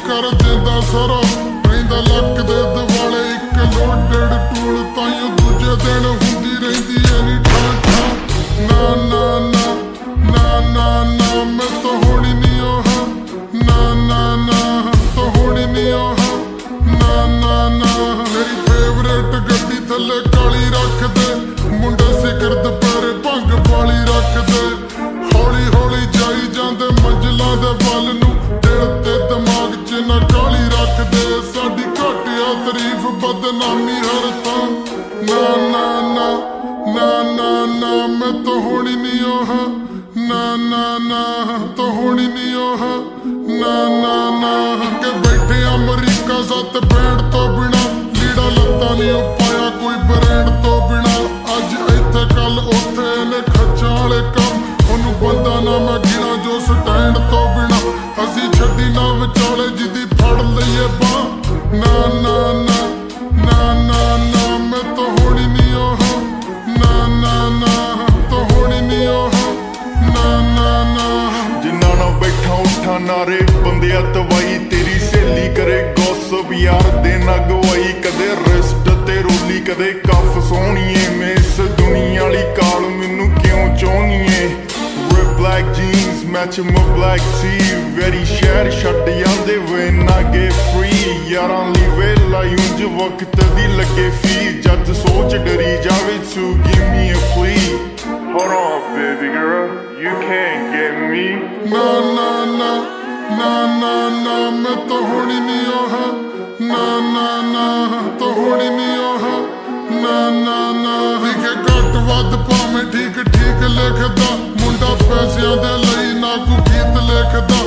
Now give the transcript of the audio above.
कर देंदा सारा रहिंदा लक दे दिवाले इक लोडेड टूल ताइयों दूजे दिन हुंदी रहिंदी ऐ नी ठां ठां ना ना ना ना ना ना मैं तो होनी नहीं ओह ना ना ना तो होनी नहीं ओह ना ना ना मेरी फेवरेट गड्डी थल्ले काली रख दे मुंडे सिकर दुपहरे भंग वाली रख दे हौली हौली जाई जांदे मंजिलां दे वल नूं दिल ते दिमाग च ना काली रख दे साडी घटिया तारीफ बदनामी हर थां ना ना ना ना ना ना मैं तो होनी नहीं ओह ना ना ना तो होनी नहीं ओह ना ना ना के बैठे अमरीका सत बैंड तो बिना लीड़ा लत्ता नहीं पाया कोई ब्रांड तो बिना अज इत्थे कल उत्थे ने खच्चां वाले काम ओनू बंदा ना मैं गिना जो स्टैंड तो बिना असी छड्डी ना विचाले जिदी फड़ लईए बांह ना ना ना ना ना ना मैं तो होनी नहीं ओह ना ना ना तो होनी नहीं ओह ना ना ना जिन्ना ना बैठा उठा नारे बंदिया दवाई तेरी सहेली करे गॉसिप यार देना गवाई कदे रिस्ट ते रोली कदे कफ सोहणीए मैं इस दुनिया वाली काल मैनू क्यों चाहनीए rip black jeans match my black tee very शहर छड्ड जांदे वे ना गे फ्री यारां लई वेला ਉਂਝ वक्त दी लगे फी जज सोच डरी जावे to give me a plea hold on baby girl you can't get me ना ना ना ना ना ना मैं तो होनी नहीं ओह ना ना ना तो होनी नहीं ओह ना ना ना लिखे घट वध भावें ठीक ठीक लिखदा मुंडा पैसिਆਂ दे ਲਈ ना कोई गीत लिखदा